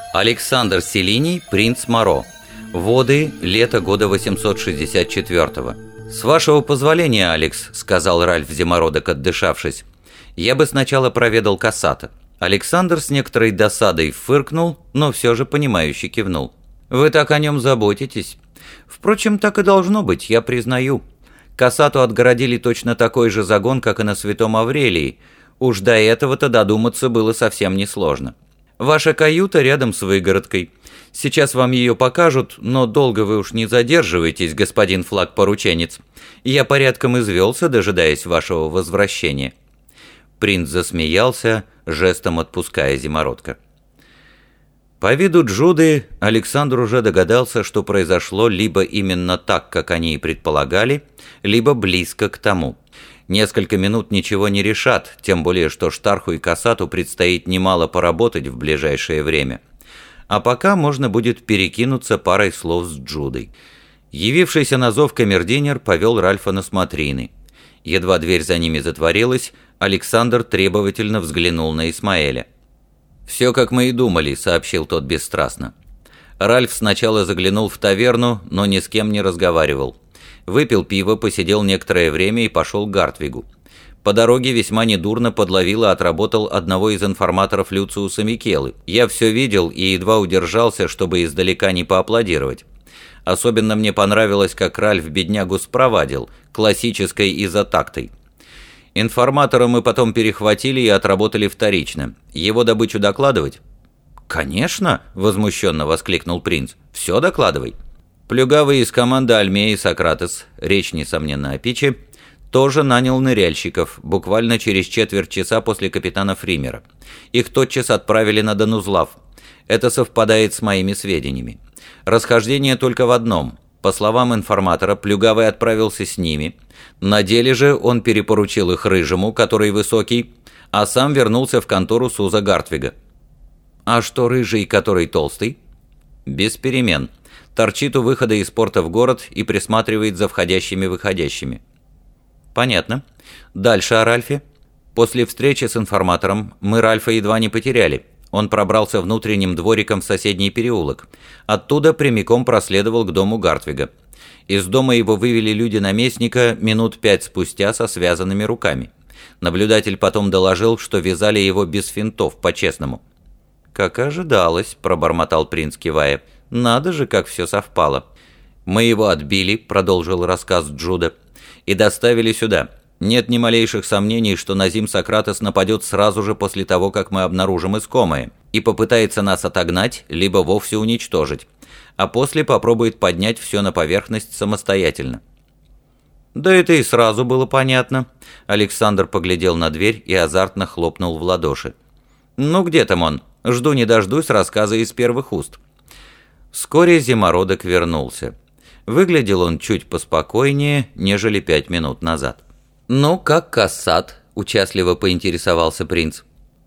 Александр Селиний, принц Моро. Воды, лето года 864-го. «С вашего позволения, Алекс», — сказал Ральф Зимородок, отдышавшись, — «я бы сначала проведал Кассата». Александр с некоторой досадой фыркнул, но все же понимающе кивнул. «Вы так о нем заботитесь. Впрочем, так и должно быть, я признаю. Кассату отгородили точно такой же загон, как и на Святом Аврелии. Уж до этого-то додуматься было совсем несложно. Ваша каюта рядом с выгородкой. Сейчас вам ее покажут, но долго вы уж не задерживайтесь, господин флаг-порученец. Я порядком извелся, дожидаясь вашего возвращения». Принц засмеялся, жестом отпуская Зимородка. По виду Джуды Александр уже догадался, что произошло либо именно так, как они и предполагали, либо близко к тому. Несколько минут ничего не решат, тем более что Штарху и Кассату предстоит немало поработать в ближайшее время. А пока можно будет перекинуться парой слов с Джудой. Явившийся на зов камердинер повел Ральфа на смотрины. Едва дверь за ними затворилась, Александр требовательно взглянул на Исмаэля. «Все, как мы и думали», — сообщил тот бесстрастно. Ральф сначала заглянул в таверну, но ни с кем не разговаривал. Выпил пиво, посидел некоторое время и пошел к Гартвигу. По дороге весьма недурно подловил и отработал одного из информаторов Люциуса Микелы. Я все видел и едва удержался, чтобы издалека не поаплодировать. Особенно мне понравилось, как Ральф беднягу спровадил, классической изотактой. Информатора мы потом перехватили и отработали вторично. Его добычу докладывать? «Конечно!» – возмущенно воскликнул принц. «Все докладывай!» Плюгавый из команды Альмеи Сократес, речь, несомненно, о Пиче, тоже нанял ныряльщиков, буквально через четверть часа после капитана Фримера. Их тотчас отправили на Донузлав. Это совпадает с моими сведениями. Расхождение только в одном. По словам информатора, Плюгавый отправился с ними. На деле же он перепоручил их Рыжему, который высокий, а сам вернулся в контору Суза Гартвига. «А что Рыжий, который толстый?» «Без перемен. Торчит у выхода из порта в город и присматривает за входящими-выходящими». «Понятно. Дальше о Ральфе?» «После встречи с информатором мы Ральфа едва не потеряли. Он пробрался внутренним двориком в соседний переулок. Оттуда прямиком проследовал к дому Гартвига. Из дома его вывели люди наместника минут 5 спустя со связанными руками. Наблюдатель потом доложил, что вязали его без финтов, по-честному». «Как ожидалось», — пробормотал принц, кивая. «Надо же, как все совпало». «Мы его отбили», — продолжил рассказ Джуда, — «и доставили сюда. Нет ни малейших сомнений, что Назим Сократес нападет сразу же после того, как мы обнаружим искомое, и попытается нас отогнать, либо вовсе уничтожить, а после попробует поднять все на поверхность самостоятельно». «Да это и сразу было понятно». Александр поглядел на дверь и азартно хлопнул в ладоши. «Ну где там он? Жду не дождусь рассказа из первых уст». Вскоре Зимородок вернулся. Выглядел он чуть поспокойнее, нежели 5 минут назад. «Ну, как Кассат?» – участливо поинтересовался принц.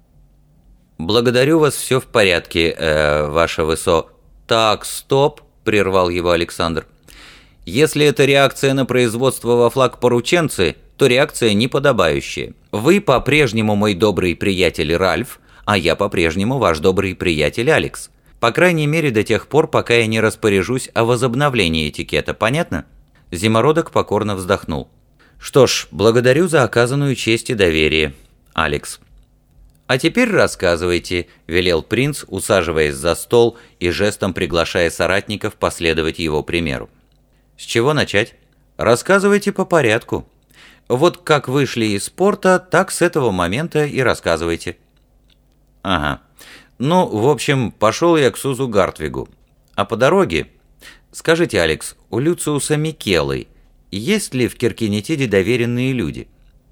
«Благодарю вас, все в порядке, ваше высо...» «Так, стоп!» – прервал его Александр. «Если это реакция на производство во флаг-порученцы, то реакция неподобающая. Вы по-прежнему мой добрый приятель Ральф, а я по-прежнему ваш добрый приятель Алекс. По крайней мере, до тех пор, пока я не распоряжусь о возобновлении этикета, понятно?» Зимородок покорно вздохнул. «Что ж, благодарю за оказанную честь и доверие, Алекс». «А теперь рассказывайте», — велел принц, усаживаясь за стол и жестом приглашая соратников последовать его примеру. «С чего начать?» «Рассказывайте по порядку. Вот как вышли из порта, так с этого момента и рассказывайте». «Ага. Ну, в общем, пошел я к Сузу Гартвигу. А по дороге... Скажите, Алекс, у Люциуса Микелы есть ли в Киркинетиде доверенные люди?»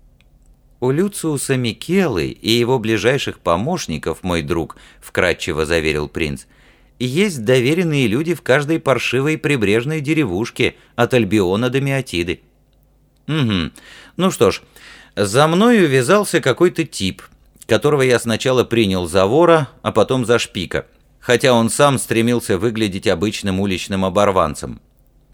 «У Люциуса Микелы и его ближайших помощников, мой друг», — вкратчиво заверил принц, «есть доверенные люди в каждой паршивой прибрежной деревушке от Альбиона до Меотиды». «Угу. Ну что ж, за мной увязался какой-то тип, которого я сначала принял за вора, а потом за шпика, хотя он сам стремился выглядеть обычным уличным оборванцем».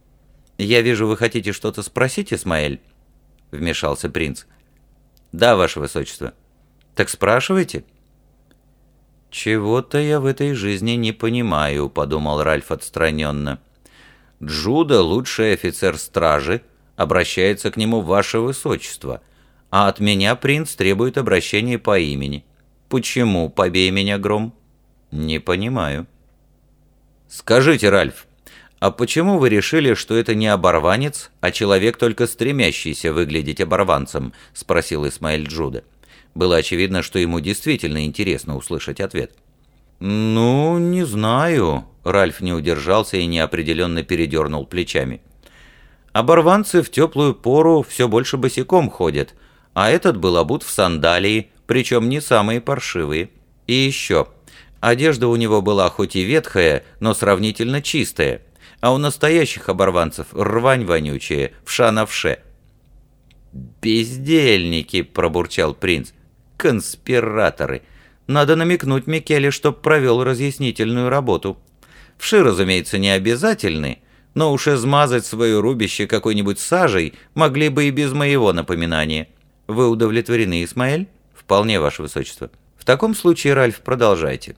«Я вижу, вы хотите что-то спросить, Исмаэль?» — вмешался принц. «Да, ваше высочество». «Так спрашивайте». «Чего-то я в этой жизни не понимаю», — подумал Ральф отстраненно. «Джуда, лучший офицер стражи, обращается к нему ваше высочество, а от меня принц требует обращения по имени. Почему, побей меня, гром? Не понимаю». «Скажите, Ральф, а почему вы решили, что это не оборванец, а человек, только стремящийся выглядеть оборванцем?» — спросил Исмаэль Джуда. Было очевидно, что ему действительно интересно услышать ответ. «Ну, не знаю», — Ральф не удержался и неопределенно передернул плечами. «Оборванцы в теплую пору все больше босиком ходят, а этот был обут в сандалии, причем не самые паршивые. И еще, одежда у него была хоть и ветхая, но сравнительно чистая, а у настоящих оборванцев рвань вонючая, вша на вше». «Бездельники», — пробурчал принц, — «конспираторы. Надо намекнуть Микеле, чтоб провел разъяснительную работу. Вши, разумеется, не обязательны, но уж измазать свое рубище какой-нибудь сажей могли бы и без моего напоминания. Вы удовлетворены, Исмаэль?» «Вполне, ваше высочество». «В таком случае, Ральф, продолжайте».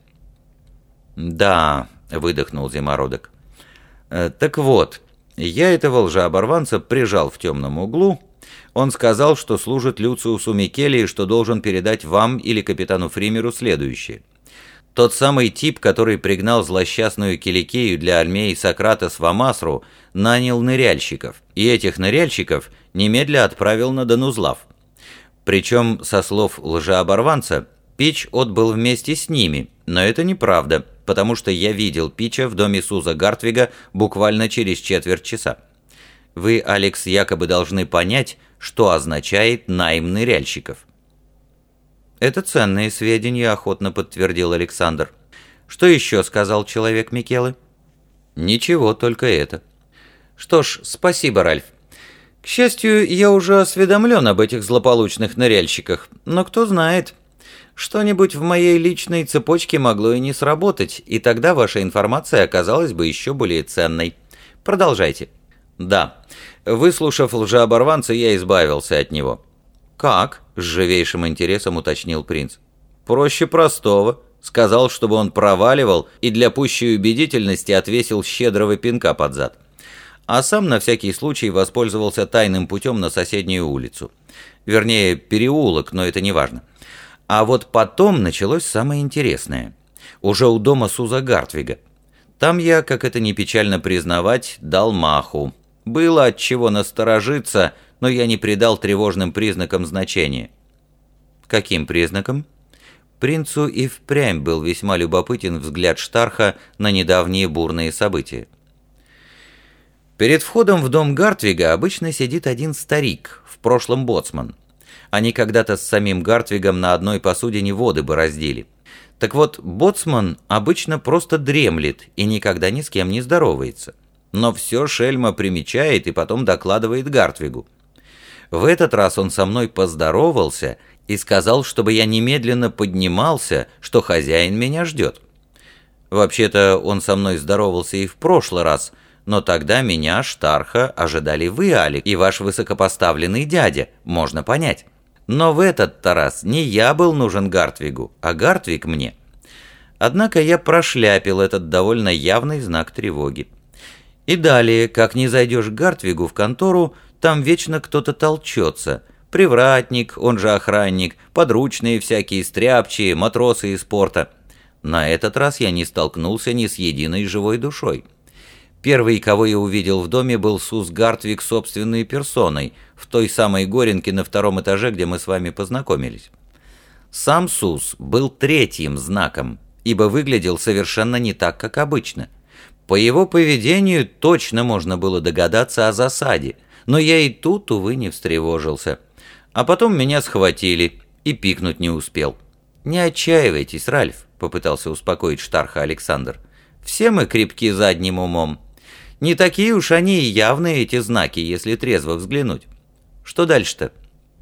«Да», — выдохнул Зимородок. «Так вот, я этого лжеоборванца прижал в темном углу. Он сказал, что служит Люциусу Микеле и что должен передать вам или капитану Фримеру следующее. Тот самый тип, который пригнал злосчастную Киликею для Альмеи Сократос в Амасру, нанял ныряльщиков, и этих ныряльщиков немедля отправил на Данузлав. Причем, со слов лжеоборванца, Пич отбыл вместе с ними, но это неправда, потому что я видел Пича в доме Суза Гартвига буквально через четверть часа. Вы, Алекс, якобы должны понять, что означает найм ныряльщиков». «Это ценные сведения», — охотно подтвердил Александр. «Что еще сказал человек Микелы?» «Ничего, только это». «Что ж, спасибо, Ральф. К счастью, я уже осведомлен об этих злополучных ныряльщиках, но кто знает, что-нибудь в моей личной цепочке могло и не сработать, и тогда ваша информация оказалась бы еще более ценной. Продолжайте». «Да. Выслушав лжеоборванца, я избавился от него». «Как?» — с живейшим интересом уточнил принц. «Проще простого. Сказал, чтобы он проваливал, и для пущей убедительности отвесил щедрого пинка под зад. А сам на всякий случай воспользовался тайным путем на соседнюю улицу. Вернее, переулок, но это не важно. А вот потом началось самое интересное. Уже у дома Суза Гартвига. Там я, как это ни печально признавать, дал маху. Было от чего насторожиться, но я не придал тревожным признакам значения». «Каким признакам?» Принцу и впрямь был весьма любопытен взгляд Штарха на недавние бурные события. «Перед входом в дом Гартвига обычно сидит один старик, в прошлом боцман. Они когда-то с самим Гартвигом на одной посудине воды бороздили. Так вот, боцман обычно просто дремлет и никогда ни с кем не здоровается. Но все шельма примечает и потом докладывает Гартвигу. В этот раз он со мной поздоровался и сказал, чтобы я немедленно поднимался, что хозяин меня ждет. Вообще-то он со мной здоровался и в прошлый раз, но тогда меня, Штарха, ожидали вы, Алик, и ваш высокопоставленный дядя, можно понять. Но в этот-то раз не я был нужен Гартвигу, а Гартвиг мне. Однако я прошляпил этот довольно явный знак тревоги. И далее, как не зайдешь к Гартвигу в контору, там вечно кто-то толчется. Привратник, он же охранник, подручные всякие стряпчие, матросы из порта. На этот раз я не столкнулся ни с единой живой душой. Первый, кого я увидел в доме, был Сус Гартвиг собственной персоной, в той самой горенке на втором этаже, где мы с вами познакомились. Сам Сус был третьим знаком, ибо выглядел совершенно не так, как обычно. По его поведению точно можно было догадаться о засаде, но я и тут, увы, не встревожился. А потом меня схватили, и пикнуть не успел. «Не отчаивайтесь, Ральф», — попытался успокоить Штарха Александр. «Все мы крепки задним умом. Не такие уж они и явные, эти знаки, если трезво взглянуть. Что дальше-то?»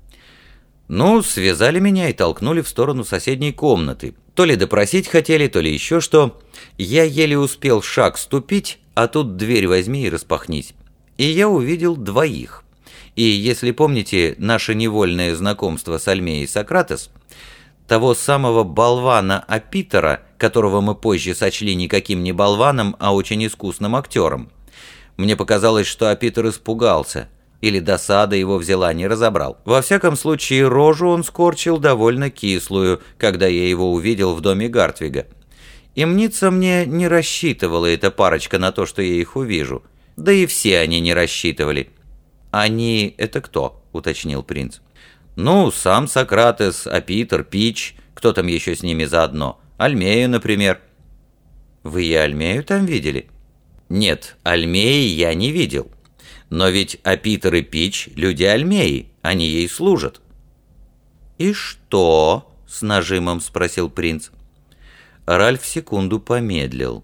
«Ну, связали меня и толкнули в сторону соседней комнаты. То ли допросить хотели, то ли еще что. Я еле успел шаг ступить, а тут дверь возьми и распахнись. И я увидел двоих. И если помните наше невольное знакомство с Альмеей Сократос, того самого болвана Апитера, которого мы позже сочли никаким не болваном, а очень искусным актером. Мне показалось, что Апитер испугался, или досада его взяла, не разобрал. Во всяком случае, рожу он скорчил довольно кислую, когда я его увидел в доме Гартвига. И мнится мне, не рассчитывала эта парочка на то, что я их увижу. Да и все они не рассчитывали. «Они — это кто?» — уточнил принц. «Ну, сам Сократес, Апитер, Пич, кто там еще с ними заодно? Альмею, например». «Вы и Альмею там видели?» «Нет, Альмеи я не видел. Но ведь Апитер и Пич — люди Альмеи, они ей служат». «И что?» — с нажимом спросил принц. Ральф секунду помедлил.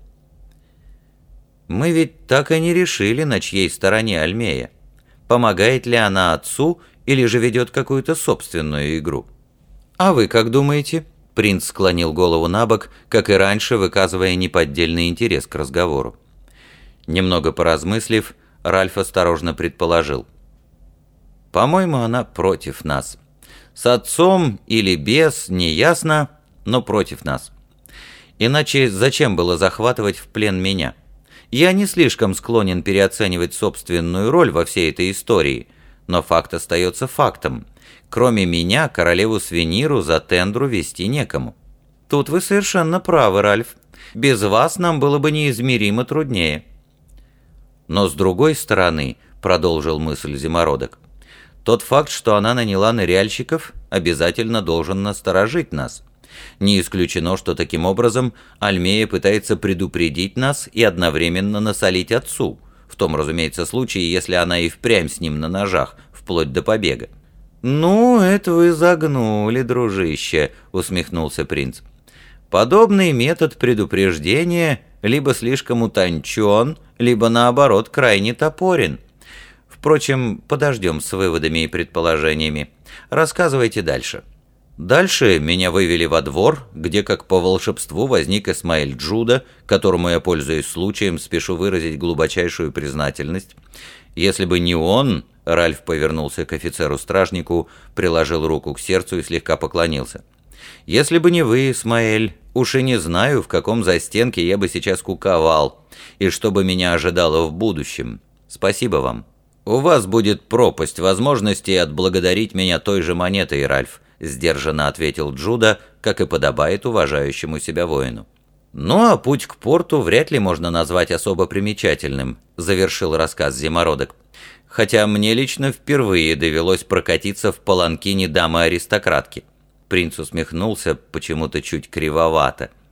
«Мы ведь так и не решили, на чьей стороне Альмея. Помогает ли она отцу или же ведет какую-то собственную игру?» «А вы как думаете?» Принц склонил голову на бок, как и раньше, выказывая неподдельный интерес к разговору. Немного поразмыслив, Ральф осторожно предположил. «По-моему, она против нас. С отцом или без, неясно, но против нас. Иначе зачем было захватывать в плен меня? Я не слишком склонен переоценивать собственную роль во всей этой истории, но факт остается фактом. Кроме меня, королеву Свениру за Тендру вести некому». «Тут вы совершенно правы, Ральф. Без вас нам было бы неизмеримо труднее». «Но с другой стороны», — продолжил мысль Зимородок, «тот факт, что она наняла ныряльщиков, обязательно должен насторожить нас. Не исключено, что таким образом Альмея пытается предупредить нас и одновременно насолить отцу, в том, разумеется, случае, если она и впрямь с ним на ножах, вплоть до побега». «Ну, это вы загнули, дружище», — усмехнулся принц. «Подобный метод предупреждения либо слишком утончен, либо, наоборот, крайне топорен. Впрочем, подождем с выводами и предположениями. Рассказывайте дальше». Дальше меня вывели во двор, где как по волшебству возник Исмаэль Джуда, которому я, пользуясь случаем, спешу выразить глубочайшую признательность. Если бы не он, Ральф повернулся к офицеру-стражнику, приложил руку к сердцу и слегка поклонился. Если бы не вы, Исмаэль, уж и не знаю, в каком застенке я бы сейчас куковал, и что бы меня ожидало в будущем. Спасибо вам. У вас будет пропасть возможностей отблагодарить меня той же монетой, Ральф, сдержанно ответил Джуда, как и подобает уважающему себя воину. «Ну а путь к порту вряд ли можно назвать особо примечательным», завершил рассказ Зимородок. «Хотя мне лично впервые довелось прокатиться в паланкине дамы-аристократки». Принц усмехнулся почему-то чуть кривовато.